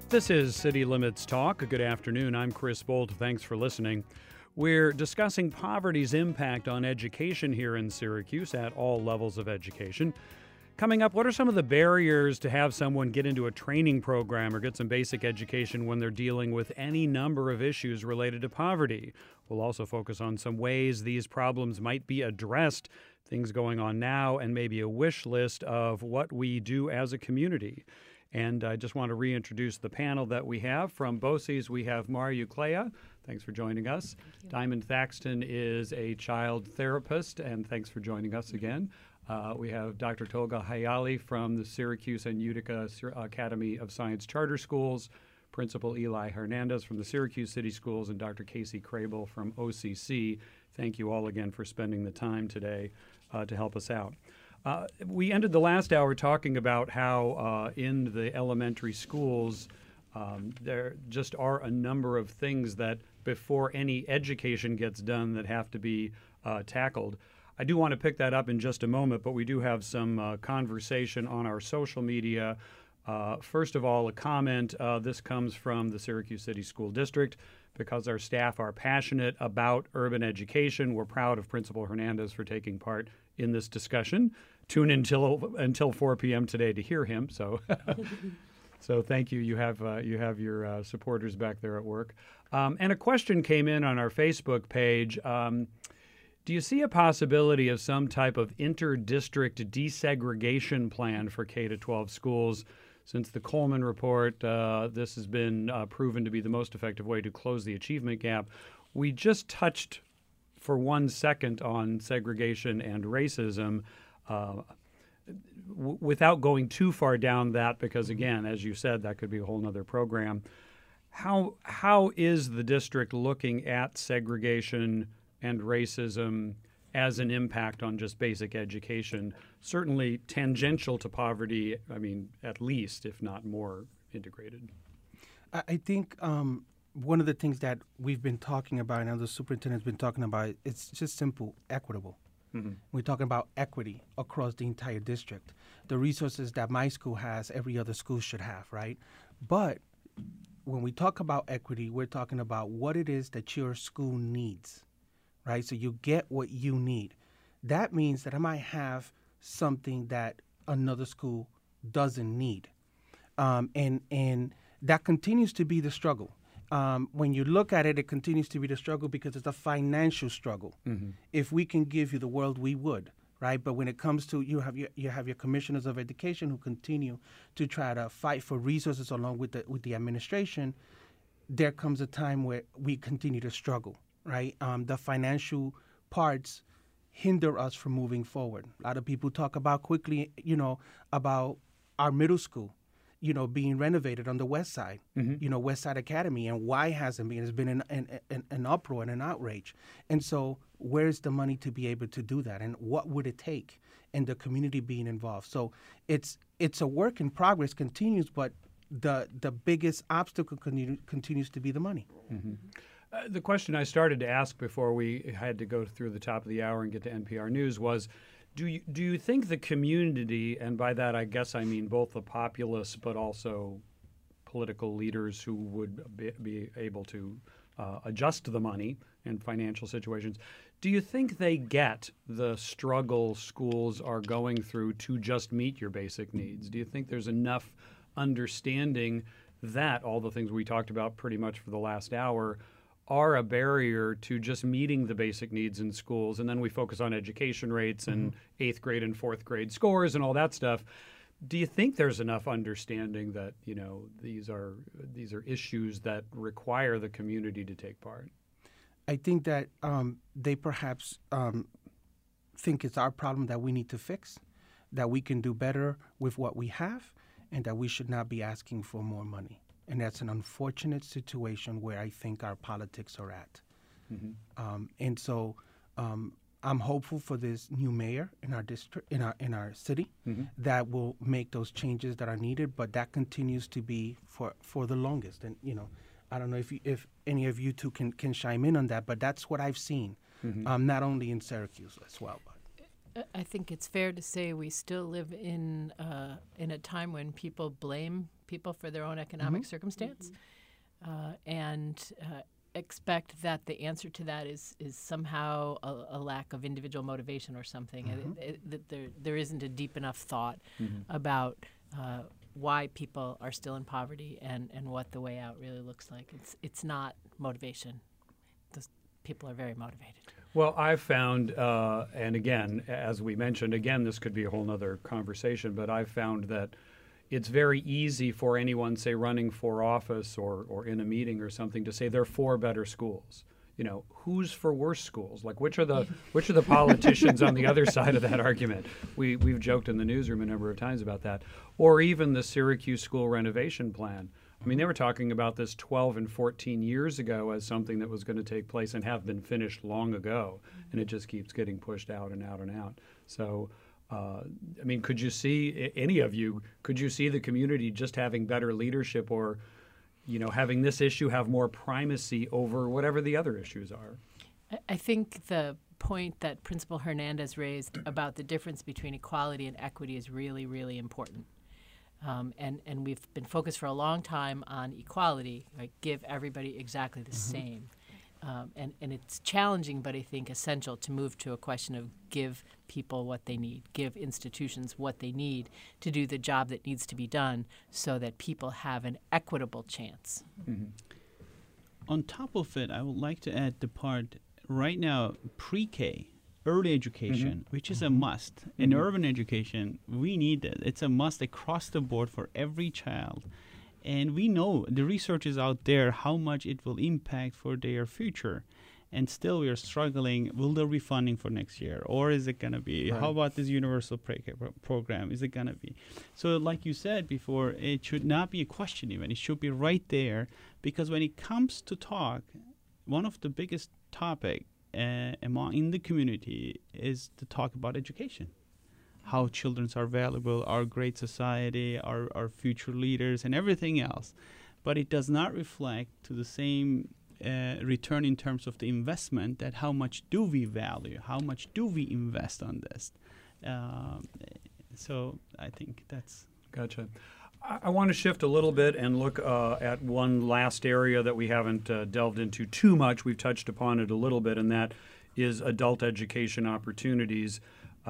This is City Limits Talk. Good afternoon. I'm Chris Bolt. Thanks for listening. We're discussing poverty's impact on education here in Syracuse at all levels of education. Coming up, what are some of the barriers to have someone get into a training program or get some basic education when they're dealing with any number of issues related to poverty? We'll also focus on some ways these problems might be addressed, things going on now, and maybe a wish list of what we do as a community. And I just want to reintroduce the panel that we have. From BOCES, we have Mara Uclea. Thanks for joining us. Diamond Thaxton is a child therapist, and thanks for joining us again. We have Dr. Tolga Hayali from the Syracuse and Utica Academy of Science Charter Schools, Principal Eli Hernandez from the Syracuse City Schools, and Dr. Casey Crable from OCC. Thank you all again for spending the time today to help us out. We ended the last hour talking about how in the elementary schools there just are a number of things that before any education gets done that have to be tackled. I do want to pick that up in just a moment, but we do have some conversation on our social media. First of all, a comment. This comes from the Syracuse City School District. Because our staff are passionate about urban education, we're proud of Principal Hernandez for taking part in this discussion. Tune in until 4 p.m. today to hear him. So, so thank you. You have your supporters back there at work. And a question came in on our Facebook page. Do you see a possibility of some type of inter-district desegregation plan for K-12 schools? Since the Coleman report, this has been proven to be the most effective way to close the achievement gap. We just touched for 1 second on segregation and racism without going too far down that, because, again, as you said, that could be a whole other program. How is the district looking at segregation and racism as an impact on just basic education, certainly tangential to poverty, I mean, at least, if not more, integrated? I think one of the things that we've been talking about and the superintendent's been talking about, it's just simple, equitable. Mm-hmm. We're talking about equity across the entire district. The resources that my school has, every other school should have, right? But when we talk about equity, we're talking about what it is that your school needs. Right, so you get what you need. That means that I might have something that another school doesn't need, and that continues to be the struggle. When you look at it, it continues to be the struggle because it's a financial struggle. Mm-hmm. If we can give you the world, we would, right? But when it comes to you have your commissioners of education who continue to try to fight for resources along with the administration. There comes a time where we continue to struggle. Right, the financial parts hinder us from moving forward. A lot of people talk about quickly, about our middle school, being renovated on the west side, mm-hmm. West Side Academy, and why hasn't been? It's been an uproar and an outrage. And so, where's the money to be able to do that, and what would it take, and the community being involved? So it's a work in progress, continues, but the biggest obstacle continues to be the money. Mm-hmm. The question I started to ask before we had to go through the top of the hour and get to NPR News was, do you think the community, and by that I guess I mean both the populace but also political leaders who would be able to adjust the money and financial situations, do you think they get the struggle schools are going through to just meet your basic needs? Do you think there's enough understanding that all the things we talked about pretty much for the last hour are a barrier to just meeting the basic needs in schools? And then we focus on education rates and mm-hmm. 8th grade and 4th grade scores and all that stuff. Do you think there's enough understanding that, these are issues that require the community to take part? I think that they perhaps think it's our problem that we need to fix, that we can do better with what we have, and that we should not be asking for more money. And that's an unfortunate situation where I think our politics are at. Mm-hmm. And so I'm hopeful for this new mayor in our district, in our city, mm-hmm. that will make those changes that are needed. But that continues to be for the longest. And I don't know if any of you two can chime in on that, but that's what I've seen, mm-hmm. Not only in Syracuse as well. But I think it's fair to say we still live in a time when people blame people for their own economic circumstance, and expect that the answer to that is somehow a lack of individual motivation or something. That there isn't a deep enough thought about why people are still in poverty and what the way out really looks like. It's not motivation. People are very motivated. Well, I've found, and again, as we mentioned, again, this could be a whole nother conversation, but I've found that it's very easy for anyone, say, running for office or in a meeting or something, to say they're for better schools. You know, who's for worse schools? Like, which are the politicians on the other side of that argument? We've joked in the newsroom a number of times about that. Or even the Syracuse school renovation plan. I mean, they were talking about this 12 and 14 years ago as something that was going to take place and have been finished long ago, and it just keeps getting pushed out and out and out. So, I mean, could you see, any of you, could you see the community just having better leadership, or, you know, having this issue have more primacy over whatever the other issues are? I think the point that Principal Hernandez raised about the difference between equality and equity is really, really important. And we've been focused for a long time on equality, right? Give everybody exactly the same. And it's challenging, but I think essential to move to a question of give people what they need, give institutions what they need to do the job that needs to be done so that people have an equitable chance. On top of it, I would like to add the part right now, pre-K, early education, which is a must. In urban education, we need it. It's a must across the board for every child. And we know the research is out there how much it will impact for their future. And still we are struggling. Will there be funding for next year? Or is it going to be, how about this universal pre-K program? Is it going to be? So like you said before, it should not be a question even. It should be right there. Because when it comes to talk, one of the biggest topic in the community is to talk about education, how children are valuable, our great society, our future leaders, and everything else. But it does not reflect to the same return in terms of the investment, that how much do we value, how much do we invest on this. So I think that's... Gotcha. I want to shift a little bit and look at one last area that we haven't delved into too much. We've touched upon it a little bit, and that is adult education opportunities.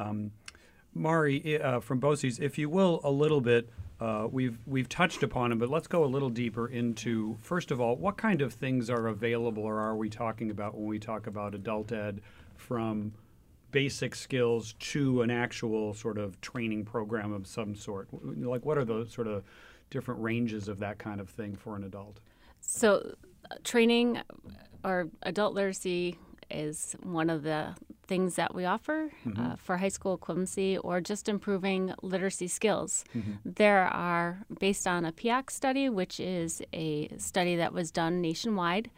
Mari, from BOCES, if you will, a little bit, we've touched upon it, but let's go a little deeper into, first of all, what kind of things are available or are we talking about when we talk about adult ed, from basic skills to an actual sort of training program of some sort? Like, what are the sort of different ranges of that kind of thing for an adult? So training or adult literacy is one of the things that we offer for high school equivalency or just improving literacy skills. There are, based on a PIAC study, which is a study that was done nationwide,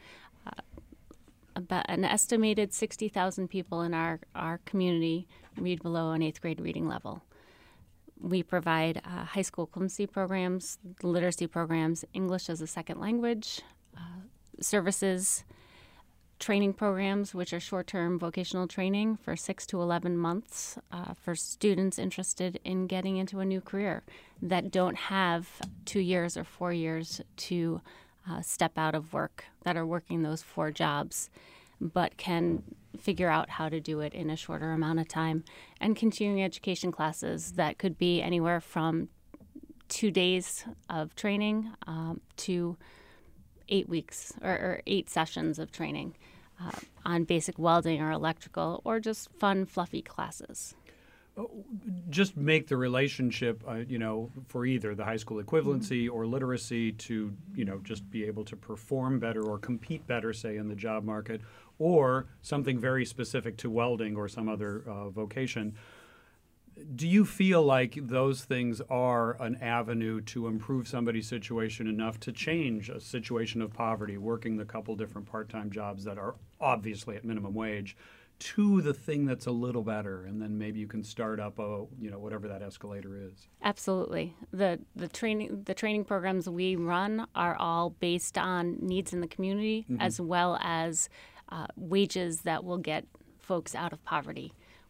about an estimated 60,000 people in our community read below an 8th grade reading level. We provide high school equivalency programs, literacy programs, English as a second language, services, training programs, which are short-term vocational training for 6 to 11 months for students interested in getting into a new career that don't have 2 years or 4 years to step out of work, that are working those 4 jobs, but can figure out how to do it in a shorter amount of time. And continuing education classes that could be anywhere from 2 days of training to 8 weeks or 8 sessions of training on basic welding or electrical, or just fun, fluffy classes. Just make the relationship, for either the high school equivalency or literacy to, just be able to perform better or compete better, say, in the job market, or something very specific to welding or some other vocation. Do you feel like those things are an avenue to improve somebody's situation enough to change a situation of poverty, working the couple different part-time jobs that are obviously at minimum wage, to the thing that's a little better, and then maybe you can start up whatever that escalator is? Absolutely. The training programs we run are all based on needs in the community, as well as wages that will get folks out of poverty.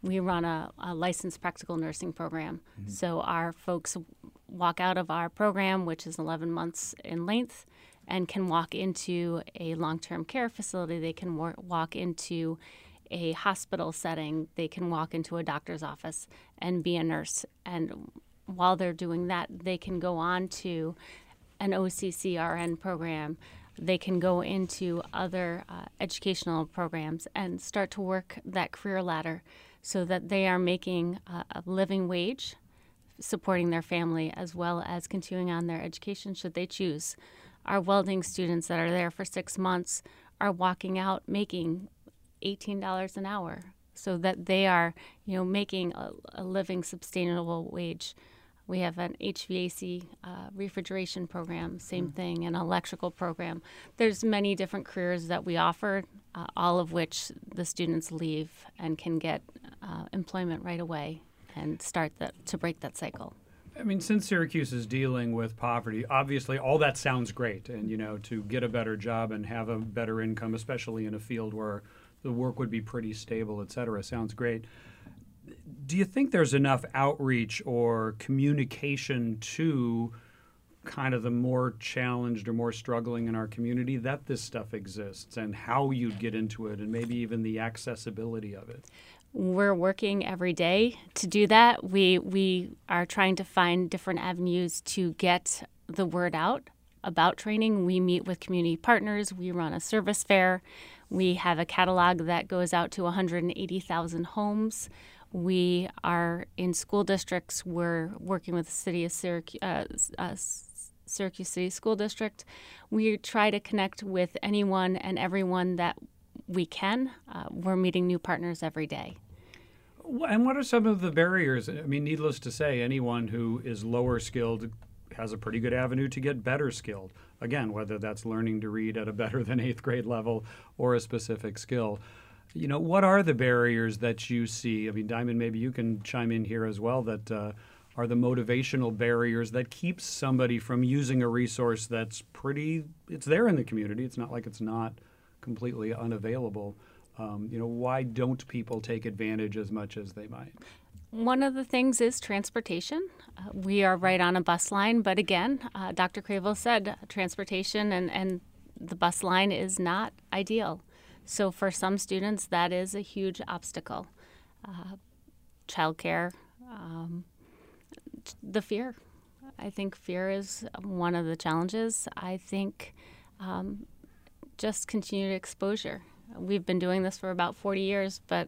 we run a licensed practical nursing program. So our folks walk out of our program, which is 11 months in length, and can walk into a long-term care facility. They can walk into a hospital setting. They can walk into a doctor's office and be a nurse. And while they're doing that, they can go on to an OCCRN program. They can go into other educational programs and start to work that career ladder so that they are making a living wage, supporting their family, as well as continuing on their education should they choose. Our welding students that are there for 6 months are walking out making $18 an hour so that they are, making a living, sustainable wage. We have an HVAC refrigeration program, same thing, an electrical program. There's many different careers that we offer, all of which the students leave and can get employment right away and start to break that cycle. I mean, since Syracuse is dealing with poverty, obviously all that sounds great. And, to get a better job and have a better income, especially in a field where the work would be pretty stable, et cetera, sounds great. Do you think there's enough outreach or communication to kind of the more challenged or more struggling in our community that this stuff exists and how you'd get into it and maybe even the accessibility of it? We're working every day to do that. We are trying to find different avenues to get the word out about training. We meet with community partners. We run a service fair. We have a catalog that goes out to 180,000 homes. We are in school districts. We're working with the city of Syracuse City School District. We try to connect with anyone and everyone that we can. We're meeting new partners every day. And what are some of the barriers? I mean, needless to say, anyone who is lower skilled has a pretty good avenue to get better skilled. Again, whether that's learning to read at a better than 8th grade level or a specific skill. What are the barriers that you see? I mean, Diamond, maybe you can chime in here as well, that are the motivational barriers that keeps somebody from using a resource that's it's there in the community. It's not like it's not completely unavailable. Why don't people take advantage as much as they might? One of the things is transportation. We are right on a bus line, but again, Dr. Cravel said transportation and the bus line is not ideal. So for some students, that is a huge obstacle. Childcare, the fear. I think fear is one of the challenges. I think just continued exposure. We've been doing this for about 40 years, but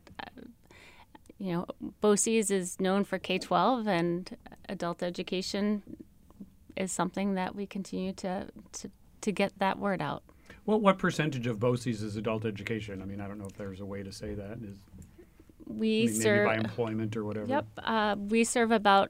BOCES is known for K-12, and adult education is something that we continue to get that word out. Well, what percentage of BOCES is adult education? I mean, I don't know if there's a way to say that. Maybe by employment or whatever. Yep. We serve about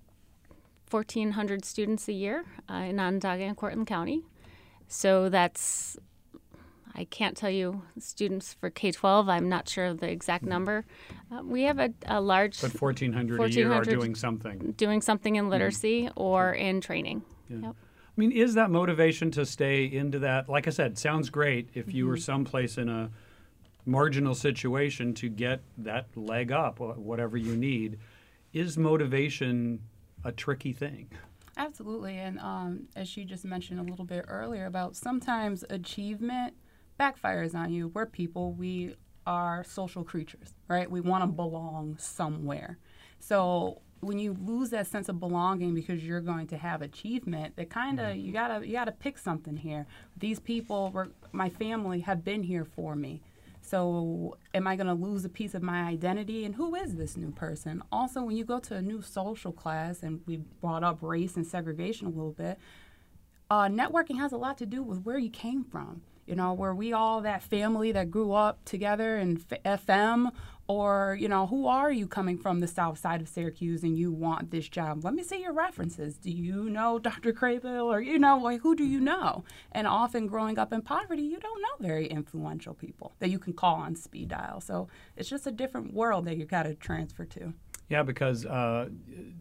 1,400 students a year in Onondaga and Cortland County. So that's, I can't tell you students for K-12. I'm not sure of the exact number. We have a large... But 1,400 a year are doing something. Doing something in literacy or in training. Yeah. Yep. I mean, is that motivation to stay into that? Like I said, sounds great if you were someplace in a marginal situation to get that leg up, whatever you need. Is motivation a tricky thing? Absolutely. And as she just mentioned a little bit earlier about sometimes achievement backfires on you. We're people. We are social creatures, right? We want to belong somewhere. So when you lose that sense of belonging because you're going to have achievement, that kind of you gotta pick something here. These people, my family, have been here for me. So am I going to lose a piece of my identity? And who is this new person? Also, when you go to a new social class, and we brought up race and segregation a little bit, networking has a lot to do with where you came from. Were we all that family that grew up together in FM? Or, who are you coming from the south side of Syracuse and you want this job? Let me see your references. Do you know Dr. Cravel? Or, who do you know? And often growing up in poverty, you don't know very influential people that you can call on speed dial. So it's just a different world that you got to transfer to. Yeah, because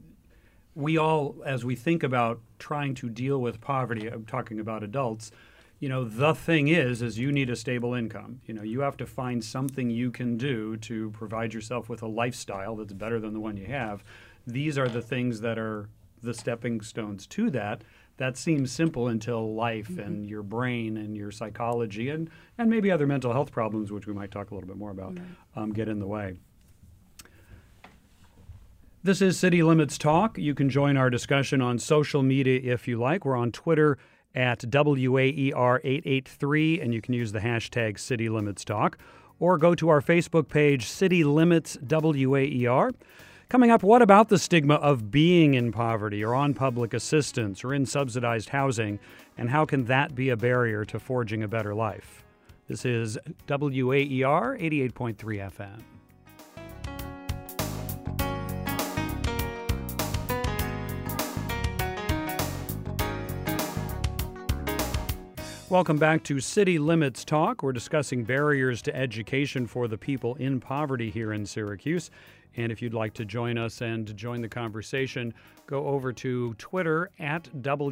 we all, as we think about trying to deal with poverty, I'm talking about adults, the thing is you need a stable income. You have to find something you can do to provide yourself with a lifestyle that's better than the one you have. These are the things that are the stepping stones to that. That seems simple until life and your brain and your psychology and maybe other mental health problems, which we might talk a little bit more about, get in the way. This is City Limits Talk. You can join our discussion on social media if you like. We're on Twitter at WAER883, and you can use the hashtag City Limits Talk, or go to our Facebook page, City Limits WAER. Coming up, what about the stigma of being in poverty or on public assistance or in subsidized housing, and how can that be a barrier to forging a better life? This is WAER 88.3 FM. Welcome back to City Limits Talk. We're discussing barriers to education for the people in poverty here in Syracuse. And if you'd like to join us and join the conversation, go over to Twitter at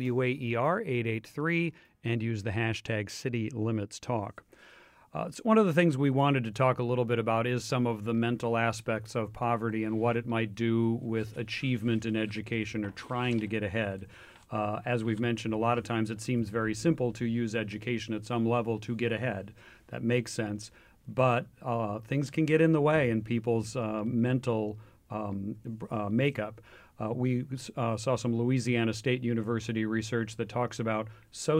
WAER883 and use the hashtag City Limits Talk. So one of the things we wanted to talk a little bit about is some of the mental aspects of poverty and what it might do with achievement in education or trying to get ahead. As we've mentioned, a lot of times it seems very simple to use education at some level to get ahead. That makes sense. But things can get in the way in people's mental makeup. We saw some Louisiana State University research that talks about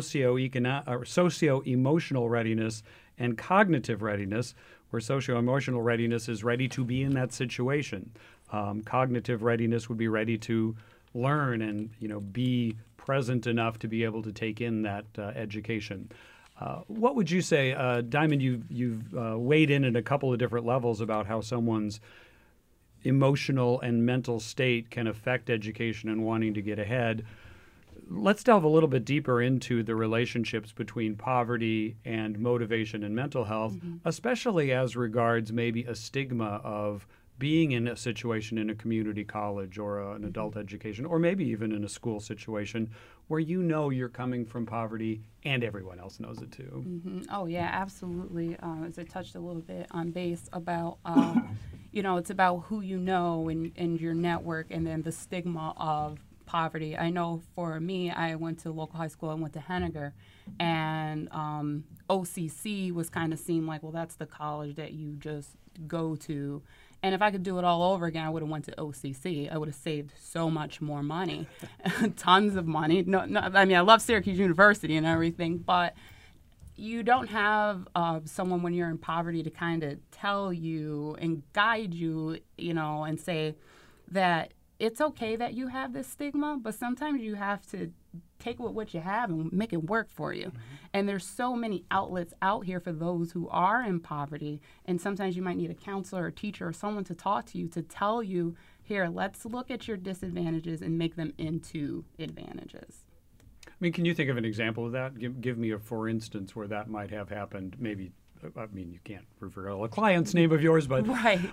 socio-emotional readiness and cognitive readiness, where socio-emotional readiness is ready to be in that situation. Cognitive readiness would be ready to learn and be present enough to be able to take in that education. What would you say, Diamond? You've weighed in at a couple of different levels about how someone's emotional and mental state can affect education and wanting to get ahead. Let's delve a little bit deeper into the relationships between poverty and motivation and mental health, especially as regards maybe a stigma of being in a situation in a community college or an adult education, or maybe even in a school situation where you're coming from poverty and everyone else knows it too. Oh, yeah, absolutely. As I touched a little bit on base about, it's about who you know and your network and then the stigma of poverty. I know for me, I went to local high school. I went to Henniger, and OCC was kind of seemed like, well, that's the college that you just go to. And if I could do it all over again, I would have went to OCC. I would have saved so much more money, tons of money. I love Syracuse University and everything, but you don't have someone when you're in poverty to kind of tell you and guide you, and say that it's okay that you have this stigma, but sometimes you have to take what you have and make it work for you. And there's so many outlets out here for those who are in poverty, and sometimes you might need a counselor or teacher or someone to talk to you to tell you, here, let's look at your disadvantages and make them into advantages. Can you think of an example of that? Give me a for instance where that might have happened. Maybe, you can't reveal a client's name of yours, but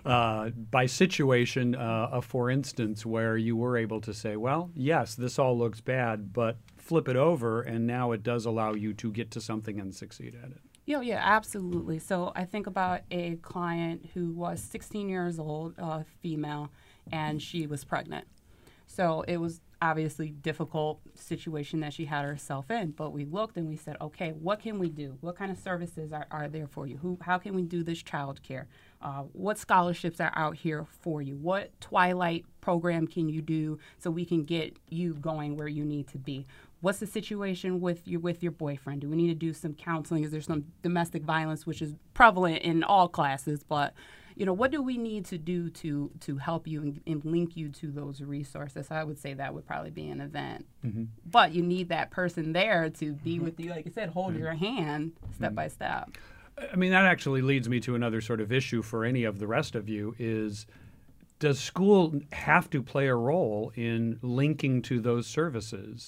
by situation, a for instance where you were able to say, well, yes, this all looks bad, but flip it over, and now it does allow you to get to something and succeed at it. Yeah, absolutely. So I think about a client who was 16 years old, female, and she was pregnant. So it was obviously difficult situation that she had herself in, but we looked and we said, okay, what can we do? What kind of services are there for you? How can we do this child care? What scholarships are out here for you? What Twilight program can you do so we can get you going where you need to be? What's the situation with your boyfriend? Do we need to do some counseling? Is there some domestic violence, which is prevalent in all classes, but what do we need to do to help you and link you to those resources? I would say that would probably be an event. But you need that person there to be with you, like I said, hold your hand step by step. That actually leads me to another sort of issue for any of the rest of you is, does school have to play a role in linking to those services?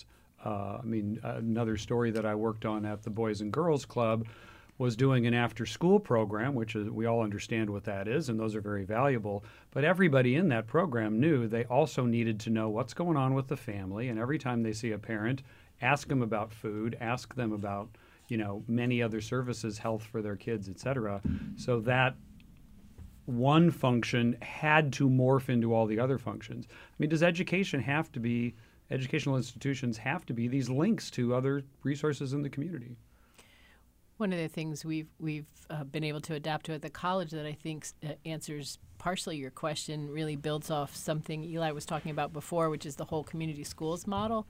Another story that I worked on at the Boys and Girls Club was doing an after-school program, which is, we all understand what that is, and those are very valuable. But everybody in that program knew they also needed to know what's going on with the family, and every time they see a parent, ask them about food, ask them about many other services, health for their kids, et cetera. So that one function had to morph into all the other functions. I mean, does educational institutions have to be these links to other resources in the community? One of the things we've been able to adapt to at the college that I think answers partially your question, really builds off something Eli was talking about before, which is the whole community schools model.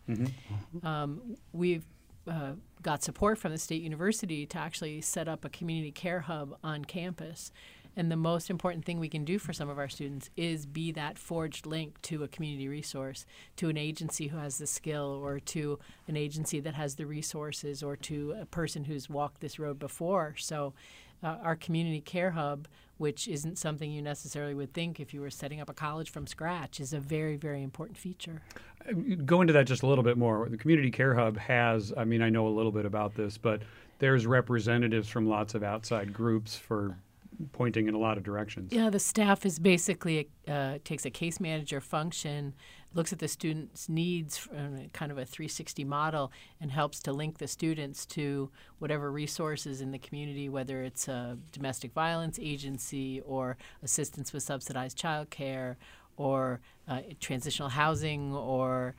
We've got support from the State University to actually set up a community care hub on campus. And the most important thing we can do for some of our students is be that forged link to a community resource, to an agency who has the skill, or to an agency that has the resources, or to a person who's walked this road before. So our community care hub, which isn't something you necessarily would think if you were setting up a college from scratch, is a very, very important feature. Go into that just a little bit more. The community care hub has, I know a little bit about this, but there's representatives from lots of outside groups for pointing in a lot of directions. Yeah, the staff is basically takes a case manager function, looks at the students' needs, kind of a 360 model, and helps to link the students to whatever resources in the community, whether it's a domestic violence agency or assistance with subsidized childcare or transitional housing or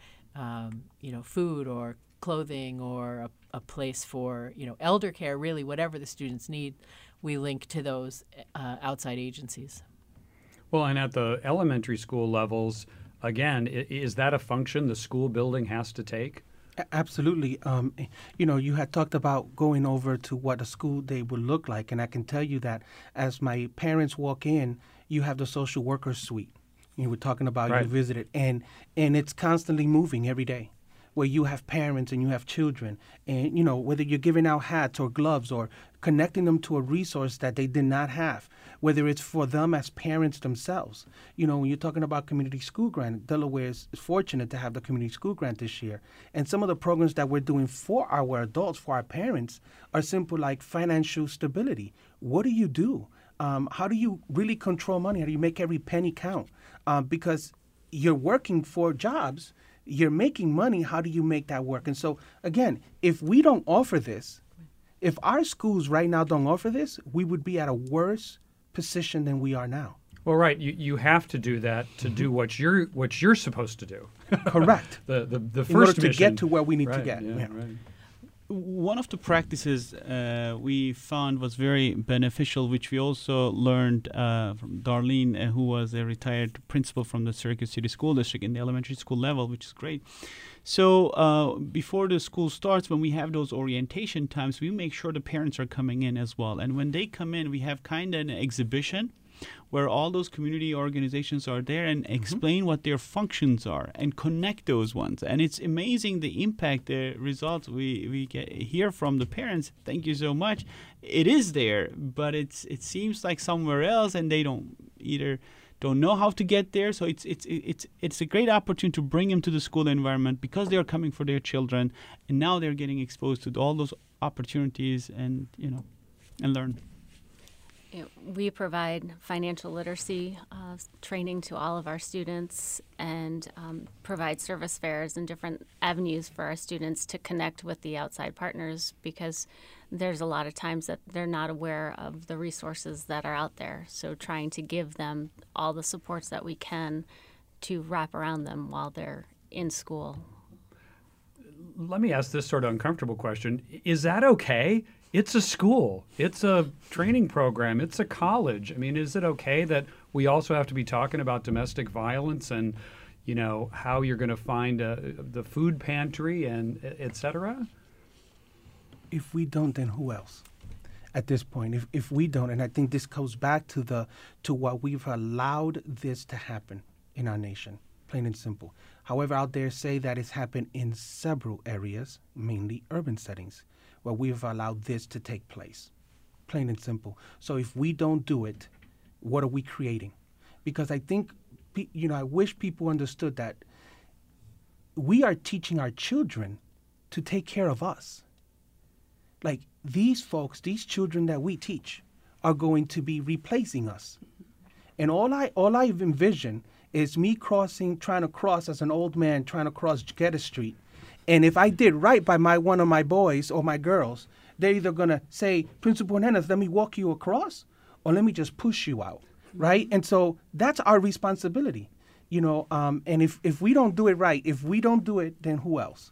food or clothing or a place for elder care, really whatever the students need. We link to those outside agencies. Well, and at the elementary school levels, again, is that a function the school building has to take? Absolutely. You had talked about going over to what a school day would look like, and I can tell you that as my parents walk in, you have the social worker suite. You were talking about right. You visited, and it's constantly moving every day, where you have parents and you have children, and whether you're giving out hats or gloves or connecting them to a resource that they did not have, whether it's for them as parents themselves. When you're talking about community school grant, Delaware is fortunate to have the community school grant this year. And some of the programs that we're doing for our adults, for our parents, are simple, like financial stability. What do you do? How do you really control money? How do you make every penny count? Because you're working for jobs, you're making money. How do you make that work? And so, again, if we don't offer this, if our schools right now don't offer this, we would be at a worse position than we are now. Well, right. You have to do that to do what you're supposed to do. Correct. the first in order to mission. get to where we need to Right, get. yeah. Right. One of the practices we found was very beneficial, which we also learned from Darlene, who was a retired principal from the Syracuse City School District in the elementary school level, which is great. So before the school starts, when we have those orientation times, we make sure the parents are coming in as well. And when they come in, we have kind of an exhibition where all those community organizations are there and explain what their functions are and connect those ones. And it's amazing the impact, the results we get hear from the parents. Thank you so much. It is there, but it seems like somewhere else, and they don't know how to get there. So it's a great opportunity to bring them to the school environment because they are coming for their children, and now they're getting exposed to all those opportunities and learn. We provide financial literacy training to all of our students and provide service fairs and different avenues for our students to connect with the outside partners, because there's a lot of times that they're not aware of the resources that are out there. So trying to give them all the supports that we can to wrap around them while they're in school. Let me ask this sort of uncomfortable question. Is that okay? It's a school. It's a training program. It's a college. I mean, is it okay that we also have to be talking about domestic violence and, how you're going to find the food pantry and et cetera? If we don't, then who else? At this point, if we don't, and I think this goes back to what we've allowed this to happen in our nation, plain and simple. However, out there say that it's happened in several areas, mainly urban settings, where we've allowed this to take place, plain and simple. So if we don't do it, what are we creating? Because I think, I wish people understood that we are teaching our children to take care of us. Like these folks, these children that we teach are going to be replacing us. And all I envision is me trying to cross as an old man, trying to cross Geddes Street. And if I did right by one of my boys or my girls, they're either going to say, Principal Hernandez, let me walk you across, or let me just push you out, right? And so that's our responsibility, and if we don't do it right, if we don't do it, then who else?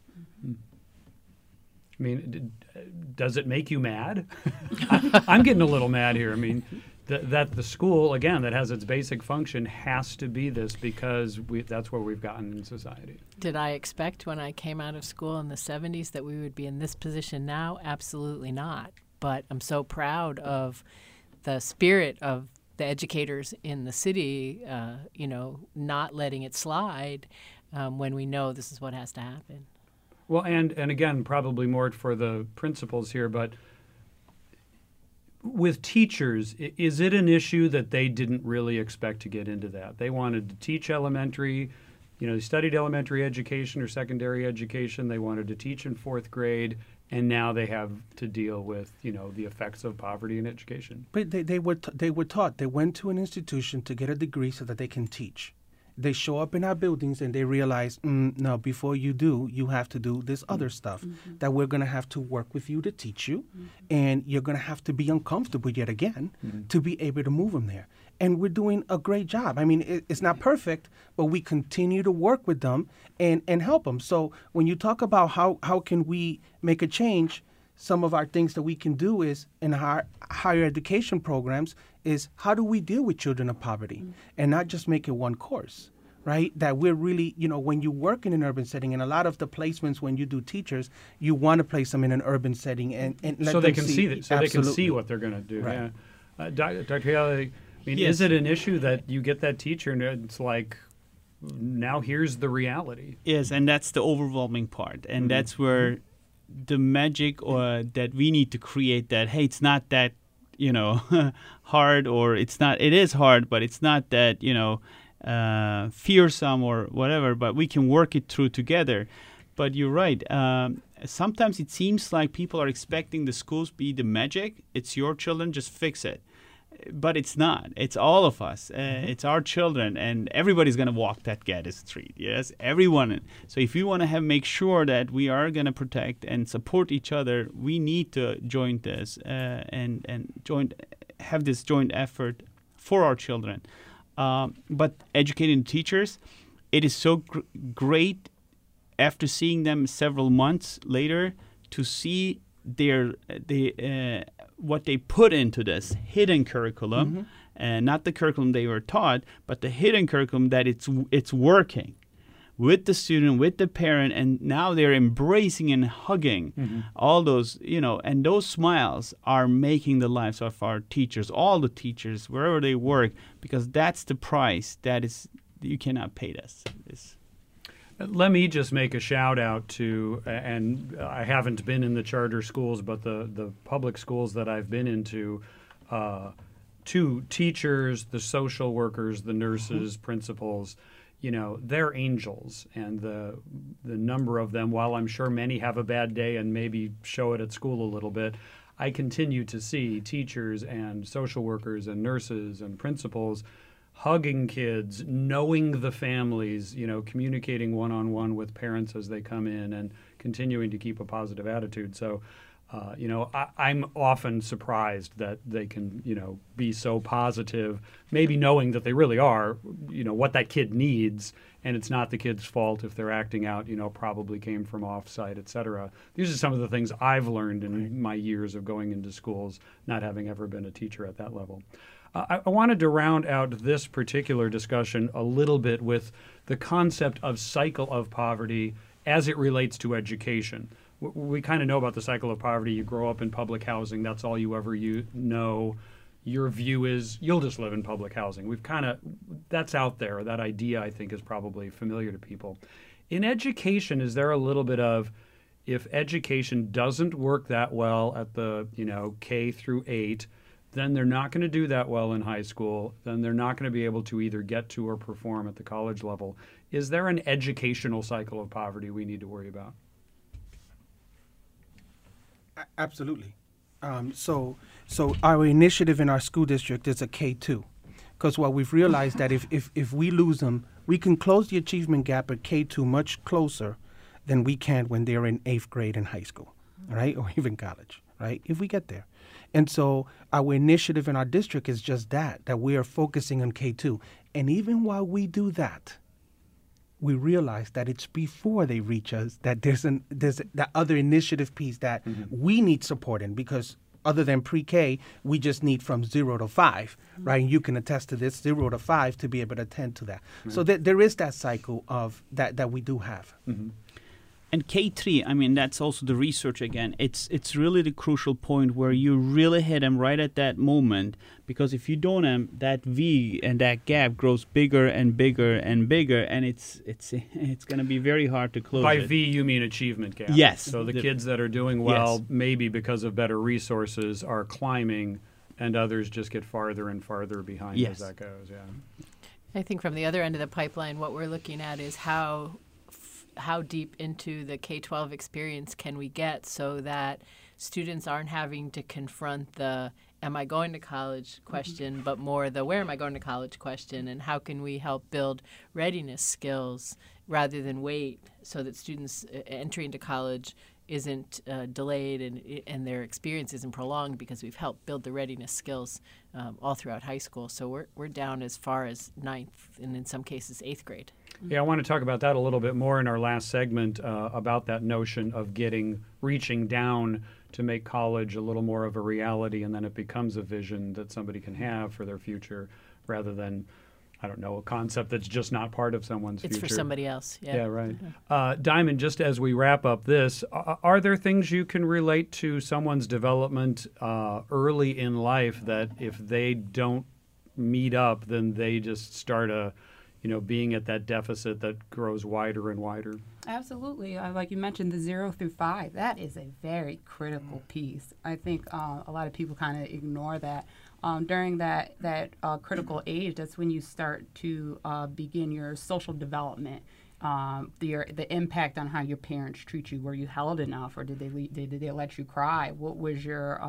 I mean, does it make you mad? I'm getting a little mad here. I mean, that the school, again, that has its basic function has to be this because that's where we've gotten in society. Did I expect when I came out of school in the 70s that we would be in this position now? Absolutely not. But I'm so proud of the spirit of the educators in the city, not letting it slide when we know this is what has to happen. Well, and again, probably more for the principals here, but with teachers, is it an issue that they didn't really expect to get into that? They wanted to teach elementary, they studied elementary education or secondary education. They wanted to teach in fourth grade, and now they have to deal with, the effects of poverty in education. But they were taught. They went to an institution to get a degree so that they can teach. They show up in our buildings and they realize, no, before you do, you have to do this other stuff that we're going to have to work with you to teach you. And you're going to have to be uncomfortable yet again to be able to move them there. And we're doing a great job. I mean, it's not perfect, but we continue to work with them and help them. So when you talk about how can we make a change, some of our things that we can do is in our higher education programs is how do we deal with children of poverty and not just make it one course, right? That we're really, when you work in an urban setting, and a lot of the placements when you do teachers, you want to place them in an urban setting and let so them they can see that, so absolutely. they can see what they're going to do. Right. Yeah, Dr. Ayala, Yes. Is it an issue that you get that teacher and it's like, now here's the reality? Yes, and that's the overwhelming part, and that's where the magic that we need to create that, hey, it's not that, hard, or it is hard, but it's not that, fearsome or whatever, but we can work it through together. But you're right. Sometimes it seems like people are expecting the schools be the magic. It's your children, just fix it. But it's not. It's all of us. It's our children, and everybody's going to walk that Gaddis Street. Yes, everyone. So if we want to make sure that we are going to protect and support each other, we need to join this and have this joint effort for our children. But educating teachers, it is so great after seeing them several months later to see what they put into this hidden curriculum, and not the curriculum they were taught, but the hidden curriculum that it's working with the student, with the parent, and now they're embracing and hugging all those, and those smiles are making the lives of our teachers, all the teachers, wherever they work, because that's the price that is you cannot pay this. Let me just make a shout out to, and I haven't been in the charter schools, but the public schools that I've been into, to teachers, the social workers, the nurses, principals, they're angels. And the number of them, while I'm sure many have a bad day and maybe show it at school a little bit, I continue to see teachers and social workers and nurses and principals hugging kids, knowing the families, communicating one-on-one with parents as they come in and continuing to keep a positive attitude. So, I'm often surprised that they can, be so positive, maybe knowing that they really are, what that kid needs, and it's not the kid's fault if they're acting out, probably came from off-site, et cetera. These are some of the things I've learned in my years of going into schools, not having ever been a teacher at that level. I wanted to round out this particular discussion a little bit with the concept of cycle of poverty as it relates to education. We kind of know about the cycle of poverty. You grow up in public housing. That's all you ever know. Your view is you'll just live in public housing. That's out there. That idea, I think, is probably familiar to people. In education, is there a little bit of, if education doesn't work that well at the, K through 8, then they're not going to do that well in high school. Then they're not going to be able to either get to or perform at the college level. Is there an educational cycle of poverty we need to worry about? Absolutely. So our initiative in our school district is a K2, because what we've realized that if we lose them, we can close the achievement gap at K2 much closer than we can when they're in 8th grade in high school, right, or even college. right? If we get there. And so our initiative in our district is just that we are focusing on K2. And even while we do that, we realize that it's before they reach us that there's that other initiative piece that we need support in, because other than pre-K, we just need from 0 to 5, right? And you can attest to this, 0 to 5, to be able to attend to that. So there is that cycle of that we do have. And K3, I mean, that's also the research again. It's really the crucial point where you really hit them right at that moment, because if you don't, that V and that gap grows bigger and bigger and bigger, and it's going to be very hard to close. By it. V, you mean achievement gap. Yes. So the kids that are doing well, Yes. maybe because of better resources, are climbing, and others just get farther and farther behind Yes. as that goes. Yeah. I think from the other end of the pipeline, what we're looking at is how deep into the K-12 experience can we get so that students aren't having to confront the am I going to college question, but more the where am I going to college question, and how can we help build readiness skills rather than wait so that students entry into college isn't delayed and their experience isn't prolonged, because we've helped build the readiness skills all throughout high school. So we're down as far as 9th and in some cases 8th grade. Yeah, I want to talk about that a little bit more in our last segment about that notion of reaching down to make college a little more of a reality, and then it becomes a vision that somebody can have for their future rather than, I don't know, a concept that's just not part of someone's It's future. for somebody else. Yeah, right. Diamond, just as we wrap up this, are there things you can relate to someone's development early in life that if they don't meet up, then they just start being at that deficit that grows wider and wider? Absolutely. Like you mentioned, the 0 through 5, that is a very critical piece. I think a lot of people kind of ignore that. During that critical age, that's when you start to begin your social development. The impact on how your parents treat you. Were you held enough, or did they let you cry? What was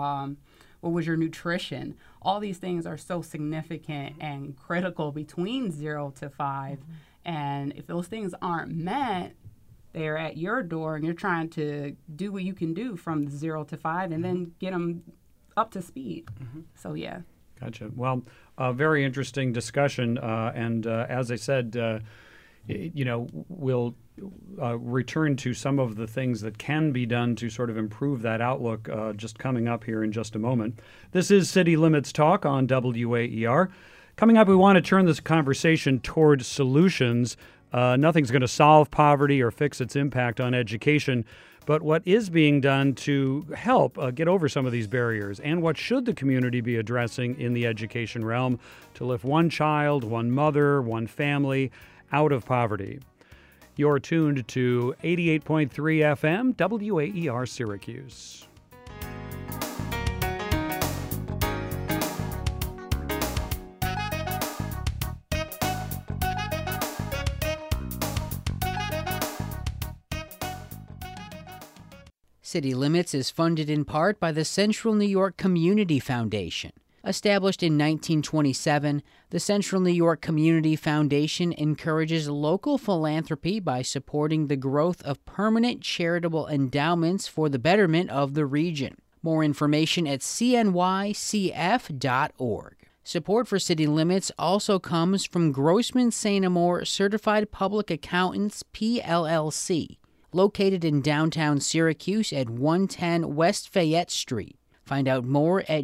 your nutrition? All these things are so significant and critical between 0 to 5. And if those things aren't met, they're at your door, and you're trying to do what you can do from 0 to 5 and then get them up to speed. So, yeah. Gotcha. Well, very interesting discussion. And as I said, we'll return to some of the things that can be done to sort of improve that outlook just coming up here in just a moment. This is City Limits Talk on WAER. Coming up, we want to turn this conversation toward solutions. Nothing's going to solve poverty or fix its impact on education, but what is being done to help get over some of these barriers, and what should the community be addressing in the education realm to lift one child, one mother, one family out of poverty? You're tuned to 88.3 FM, WAER Syracuse. City Limits is funded in part by the Central New York Community Foundation. Established in 1927, the Central New York Community Foundation encourages local philanthropy by supporting the growth of permanent charitable endowments for the betterment of the region. More information at cnycf.org. Support for City Limits also comes from Grossman St. Amour Certified Public Accountants, PLLC, located in downtown Syracuse at 110 West Fayette Street. Find out more at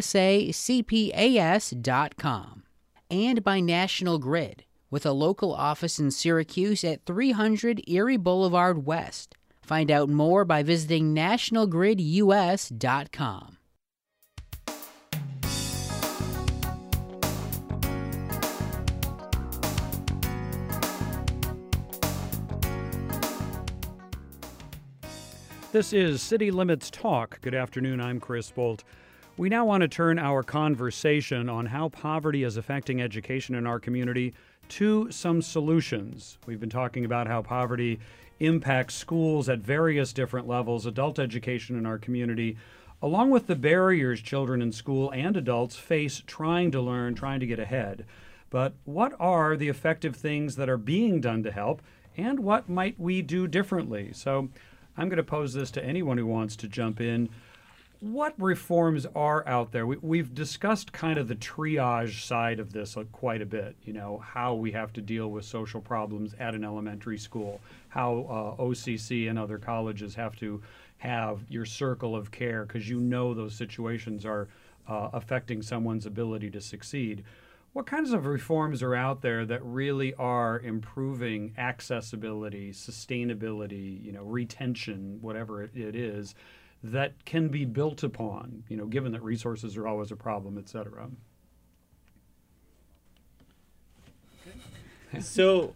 gsacpas.com. And by National Grid, with a local office in Syracuse at 300 Erie Boulevard West. Find out more by visiting nationalgridus.com. This is City Limits Talk. Good afternoon, I'm Chris Bolt. We now want to turn our conversation on how poverty is affecting education in our community to some solutions. We've been talking about how poverty impacts schools at various different levels, adult education in our community, along with the barriers children in school and adults face trying to learn, trying to get ahead. But what are the effective things that are being done to help, and what might we do differently? So I'm going to pose this to anyone who wants to jump in. What reforms are out there? We've discussed kind of the triage side of this quite a bit, how we have to deal with social problems at an elementary school, how OCC and other colleges have to have your circle of care because those situations are affecting someone's ability to succeed. What kinds of reforms are out there that really are improving accessibility, sustainability, retention, whatever it is, that can be built upon, given that resources are always a problem, et cetera? So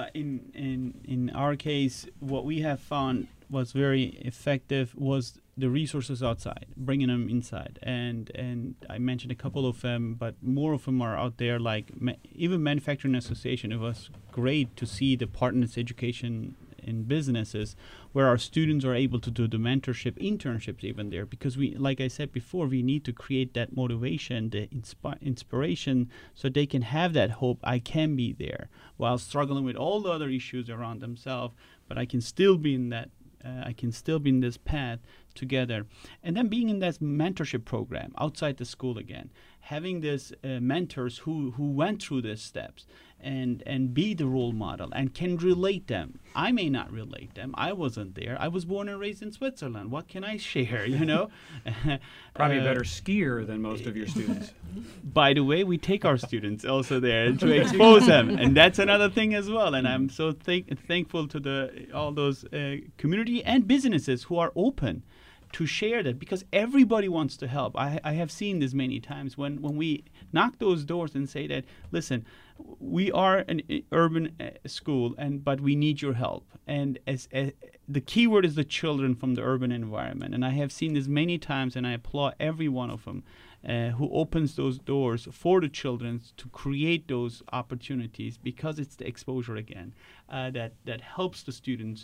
in our case, what we have found was very effective was the resources outside, bringing them inside. And I mentioned a couple of them, but more of them are out there, like even Manufacturing Association. It was great to see the partners education in businesses where our students are able to do the mentorship, internships even there, because we, like I said before, we need to create that motivation, the inspiration, so they can have that hope. I can be there while struggling with all the other issues around themselves, but I can still be in that. I can still be in this path together. And then being in that mentorship program outside the school again, having these mentors who went through these steps and be the role model and can relate them. I may not relate them. I wasn't there. I was born and raised in Switzerland. What can I share, Probably a better skier than most of your students. By the way, we take our students also there to expose them. And that's another thing as well. And I'm so thankful to all those community and businesses who are open to share that, because everybody wants to help. I have seen this many times when we knock those doors and say that, listen, we are an urban school, but we need your help. And as the key word is the children from the urban environment. And I have seen this many times, and I applaud every one of them who opens those doors for the children to create those opportunities, because it's the exposure again that helps the students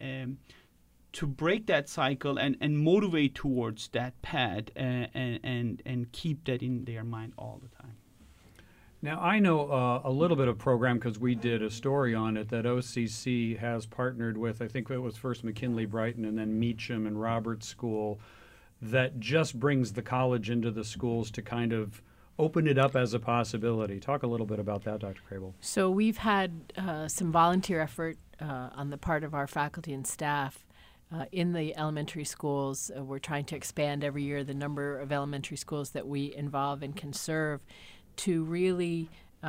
to break that cycle and motivate towards that path and keep that in their mind all the time. Now, I know a little bit of program because we did a story on it that OCC has partnered with, I think it was first McKinley Brighton and then Meacham and Roberts School, that just brings the college into the schools to kind of open it up as a possibility. Talk a little bit about that, Dr. Crable. So we've had some volunteer effort on the part of our faculty and staff in the elementary schools. We're trying to expand every year the number of elementary schools that we involve and can serve, to really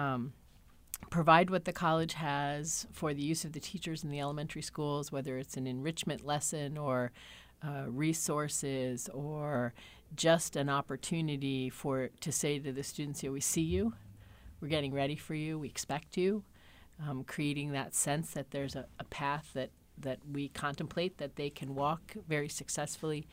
provide what the college has for the use of the teachers in the elementary schools, whether it's an enrichment lesson or resources or just an opportunity to say to the students, we see you, we're getting ready for you, we expect you, creating that sense that there's a path that we contemplate that they can walk very successfully.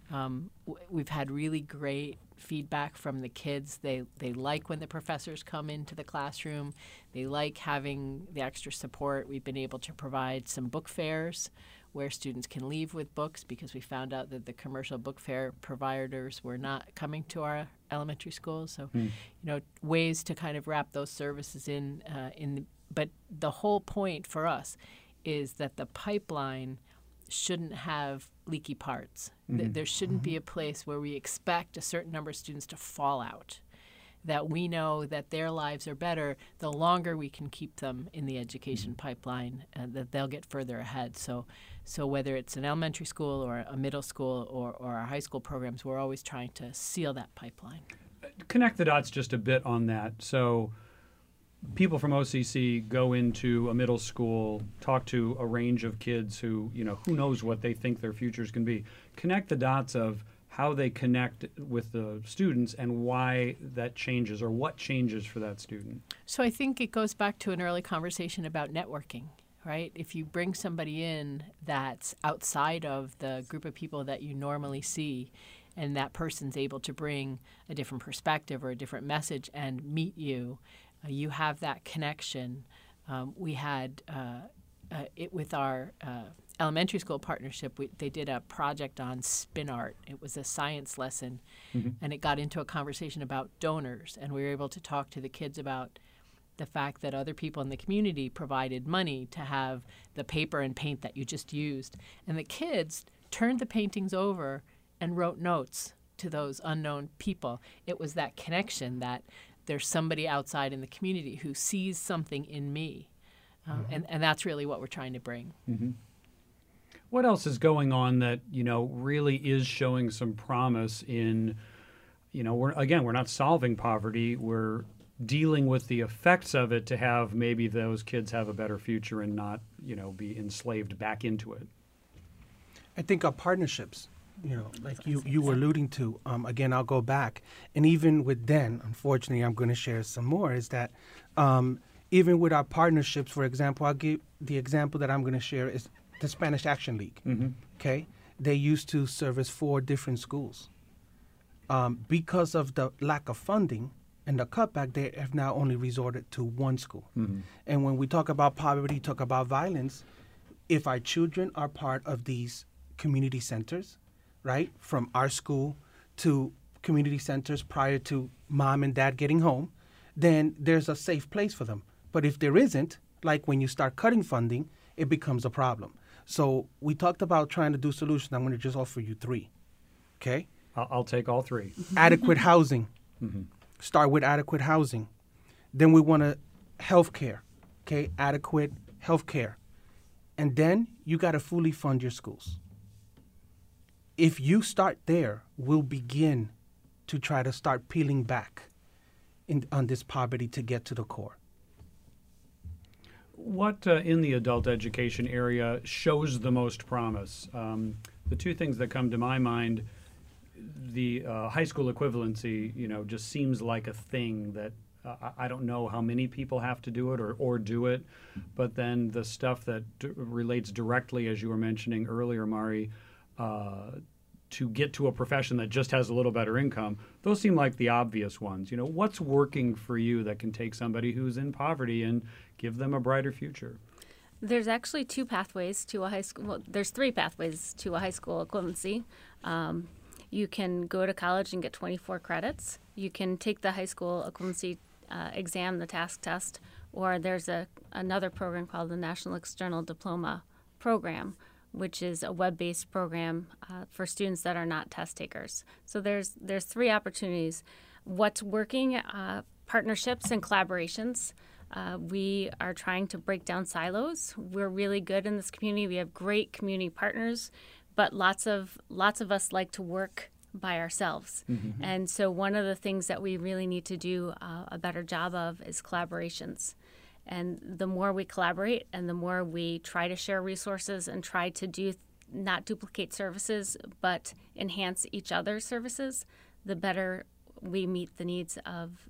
We've had really great feedback from the kids. They like when the professors come into the classroom. They like having the extra support. We've been able to provide some book fairs where students can leave with books, because we found out that the commercial book fair providers were not coming to our elementary schools. So, ways to kind of wrap those services in. But the whole point for us is that the pipeline shouldn't have leaky parts. There shouldn't be a place where we expect a certain number of students to fall out, that we know that their lives are better the longer we can keep them in the education pipeline, and that they'll get further ahead. So whether it's an elementary school or a middle school or our high school programs, we're always trying to seal that pipeline. Connect the dots just a bit on that. So people from OCC go into a middle school, talk to a range of kids who knows what they think their futures can be. Connect the dots of how they connect with the students and why that changes, or what changes for that student. So I think it goes back to an early conversation about networking, right? If you bring somebody in that's outside of the group of people that you normally see, and that person's able to bring a different perspective or a different message and meet you, you have that connection. We had it with our elementary school partnership. They did a project on spin art. It was a science lesson, and it got into a conversation about donors. And we were able to talk to the kids about the fact that other people in the community provided money to have the paper and paint that you just used. And the kids turned the paintings over and wrote notes to those unknown people. It was that connection that there's somebody outside in the community who sees something in me. And that's really what we're trying to bring. Mm-hmm. What else is going on that, really is showing some promise in, we're not solving poverty. We're dealing with the effects of it to have maybe those kids have a better future and not, be enslaved back into it. I think our partnerships, like you were alluding to, again, I'll go back. And even with Den, unfortunately, I'm going to share some more, is that even with our partnerships, for example, I'll give the example that I'm going to share is the Spanish Action League. Mm-hmm. Okay? They used to service 4 different schools. Because of the lack of funding and the cutback, they have now only resorted to 1 school. Mm-hmm. And when we talk about poverty, talk about violence, if our children are part of these community centers, right, from our school to community centers prior to mom and dad getting home, then there's a safe place for them. But if there isn't, like when you start cutting funding, it becomes a problem. So we talked about trying to do solutions. I'm going to just offer you 3, okay? I'll take all 3. Adequate housing. Mm-hmm. Start with adequate housing. Then we want to health care, okay? Adequate health care. And then you got to fully fund your schools. If you start there, we'll begin to try to start peeling back on this poverty to get to the core. What in the adult education area shows the most promise? The 2 things that come to my mind, the high school equivalency, just seems like a thing that I don't know how many people have to do it or do it. But then the stuff that relates directly, as you were mentioning earlier, Mari, to get to a profession that just has a little better income, those seem like the obvious ones. What's working for you that can take somebody who's in poverty and give them a brighter future? There's actually 2 pathways to a high school. Well, there's 3 pathways to a high school equivalency. You can go to college and get 24 credits. You can take the high school equivalency exam, the task test, or there's another program called the National External Diploma Program, which is a web-based program for students that are not test takers. So there's 3 opportunities. What's working, partnerships and collaborations. We are trying to break down silos. We're really good in this community. We have great community partners, but lots of us like to work by ourselves. Mm-hmm. And so one of the things that we really need to do a better job of is collaborations. And the more we collaborate and the more we try to share resources and try to not duplicate services, but enhance each other's services, the better we meet the needs of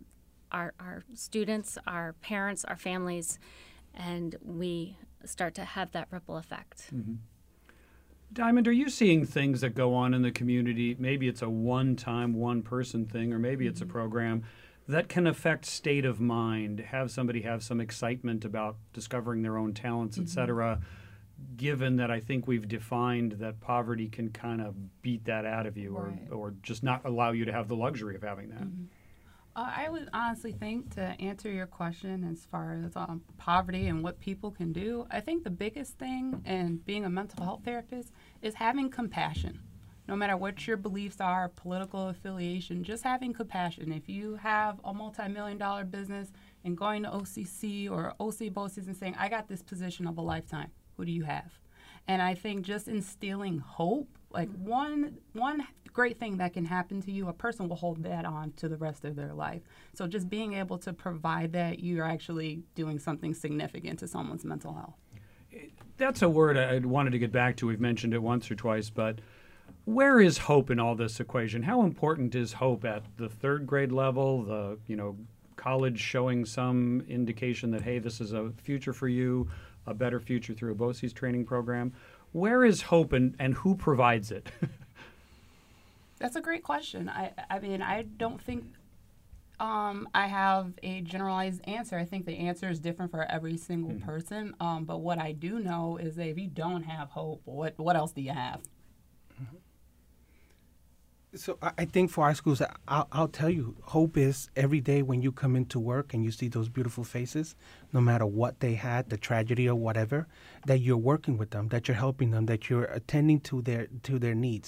our students, our parents, our families, and we start to have that ripple effect. Mm-hmm. Diamond, are you seeing things that go on in the community? Maybe it's a one-time, one-person thing, or maybe it's a program that can affect state of mind, have somebody have some excitement about discovering their own talents, et cetera, given that I think we've defined that poverty can kind of beat that out of you, right, or just not allow you to have the luxury of having that? Mm-hmm. I would honestly think, to answer your question as far as poverty and what people can do, I think the biggest thing in being a mental health therapist is having compassion. No matter what your beliefs are, political affiliation, just having compassion. If you have a multi-million-dollar business and going to OCC or OC BOCES and saying, I got this position of a lifetime, who do you have? And I think just instilling hope, like one great thing that can happen to you, a person will hold that on to the rest of their life. So just being able to provide that, you're actually doing something significant to someone's mental health. That's a word I wanted to get back to. We've mentioned it once or twice, but where is hope in all this equation? How important is hope at the 3rd grade level, the college showing some indication that, hey, this is a future for you, a better future through a BOCES training program? Where is hope and who provides it? That's a great question. I mean, I don't think I have a generalized answer. I think the answer is different for every single person. But what I do know is that if you don't have hope, what else do you have? So I think for our schools, I'll tell you, hope is every day when you come into work and you see those beautiful faces, no matter what they had, the tragedy or whatever, that you're working with them, that you're helping them, that you're attending to their needs.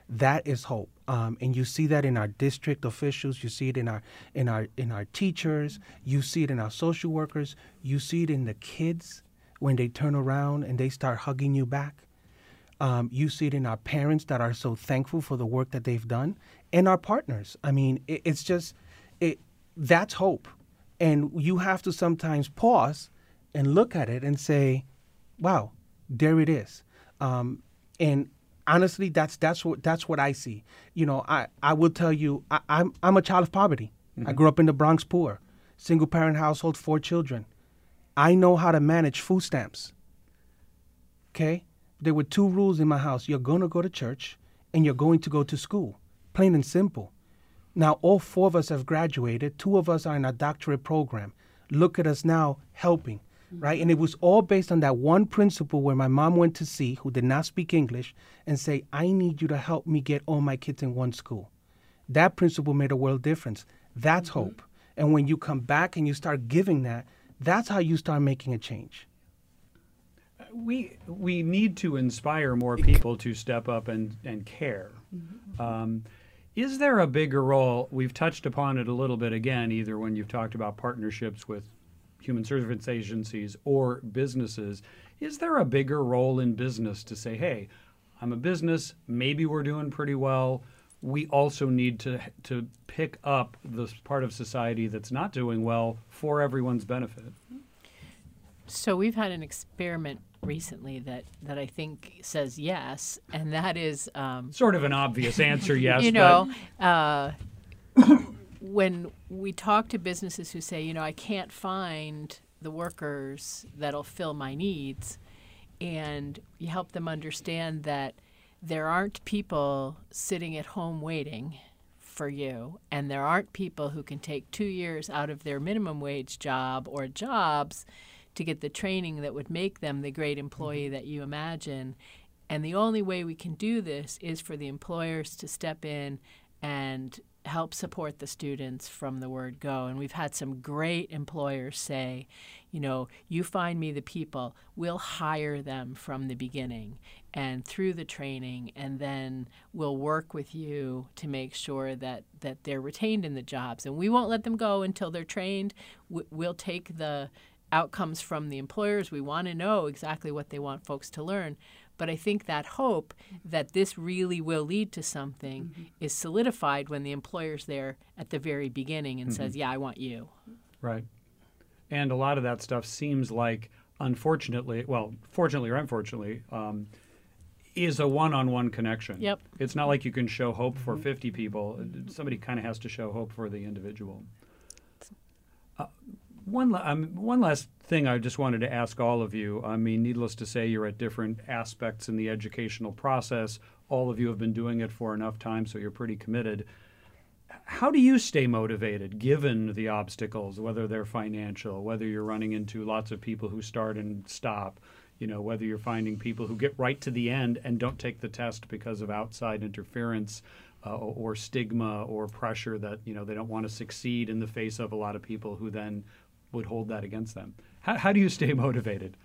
That is hope, and you see that in our district officials. You see it in our teachers. You see it in our social workers. You see it in the kids when they turn around and they start hugging you back. You see it in our parents that are so thankful for the work that they've done, and our partners. I mean, that's hope, and you have to sometimes pause and look at it and say, "Wow, there it is." And honestly, that's what I see. You know, I will tell you, I'm a child of poverty. I grew up in the Bronx poor, single parent household, 4 children. I know how to manage food stamps. Okay? There were 2 rules in my house. You're going to go to church and you're going to go to school. Plain and simple. Now, all 4 of us have graduated. 2 of us are in a doctorate program. Look at us now helping, right? And it was all based on that one principle where my mom went to see, who did not speak English, and say, I need you to help me get all my kids in one school. That principle made a world difference. That's hope. And when you come back and you start giving that, that's how you start making a change. We need to inspire more people to step up and care. Is there a bigger role? We've touched upon it a little bit again, either when you've talked about partnerships with human service agencies or businesses. Is there a bigger role in business to say, hey, I'm a business, maybe we're doing pretty well. We also need to pick up the part of society that's not doing well for everyone's benefit? So we've had an experiment recently that I think says yes, and that is sort of an obvious answer, yes. You know, when we talk to businesses who say, you know, I can't find the workers that'll fill my needs, and you help them understand that there aren't people sitting at home waiting for you, and there aren't people who can take 2 years out of their minimum wage job or jobs to get the training that would make them the great employee that you imagine. And the only way we can do this is for the employers to step in and help support the students from the word go. And we've had some great employers say, you know, you find me the people, we'll hire them from the beginning and through the training, and then we'll work with you to make sure that they're retained in the jobs. And we won't let them go until they're trained. We'll take the outcomes from the employers. We want to know exactly what they want folks to learn. But I think that hope that this really will lead to something is solidified when the employer's there at the very beginning and says, yeah, I want you. Right. And a lot of that stuff seems like, unfortunately, well, fortunately or unfortunately, is a one-on-one connection. Yep. It's not like you can show hope for 50 people. Somebody kind of has to show hope for the individual. One last thing I just wanted to ask all of you. I mean, needless to say, you're at different aspects in the educational process. All of you have been doing it for enough time, so you're pretty committed. How do you stay motivated given the obstacles, whether they're financial, whether you're running into lots of people who start and stop, you know, whether you're finding people who get right to the end and don't take the test because of outside interference or stigma or pressure that, you know, they don't want to succeed in the face of a lot of people who then would hold that against them. How do you stay motivated?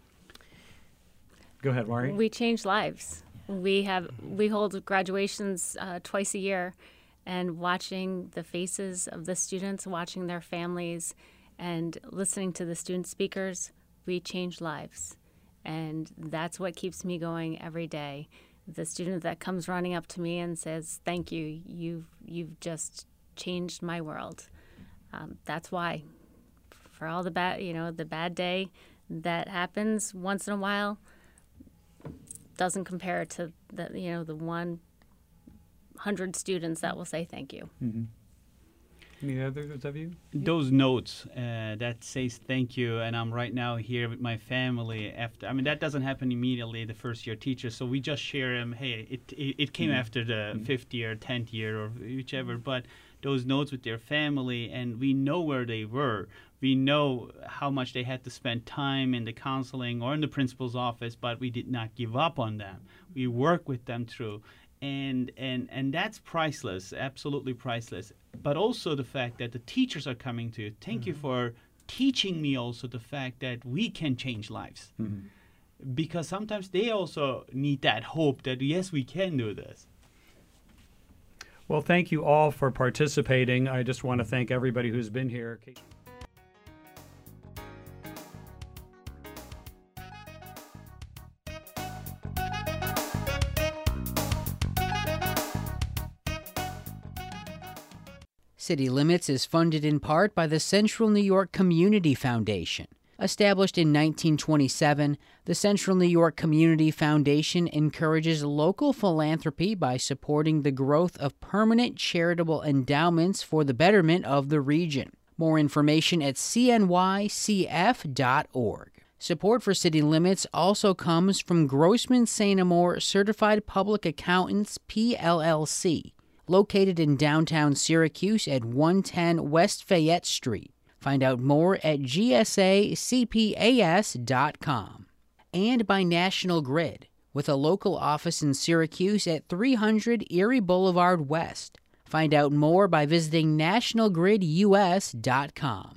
Go ahead, Mari. We change lives. We hold graduations twice a year, and watching the faces of the students, watching their families, and listening to the student speakers, we change lives. And that's what keeps me going every day. The student that comes running up to me and says, "Thank you. You've just changed my world." That's why. For all the bad day that happens once in a while doesn't compare to the 100 students that will say thank you. Any others of you? Those notes that says thank you, and I'm right now here with my family after. I mean, that doesn't happen immediately the first year teacher, so we just share them. Hey, it came after the 5th year, 10th year, or whichever, but those notes with their family, and we know where they were. We know how much they had to spend time in the counseling or in the principal's office, but we did not give up on them. We work with them through. And that's priceless, absolutely priceless. But also the fact that the teachers are coming to you. Thank you for teaching me also the fact that we can change lives. Because sometimes they also need that hope that, yes, we can do this. Well, thank you all for participating. I just want to thank everybody who's been here. City Limits is funded in part by the Central New York Community Foundation. Established in 1927, the Central New York Community Foundation encourages local philanthropy by supporting the growth of permanent charitable endowments for the betterment of the region. More information at cnycf.org. Support for City Limits also comes from Grossman St. Amour Certified Public Accountants, PLLC, located in downtown Syracuse at 110 West Fayette Street. Find out more at gsacpas.com. And by National Grid, with a local office in Syracuse at 300 Erie Boulevard West. Find out more by visiting nationalgridus.com.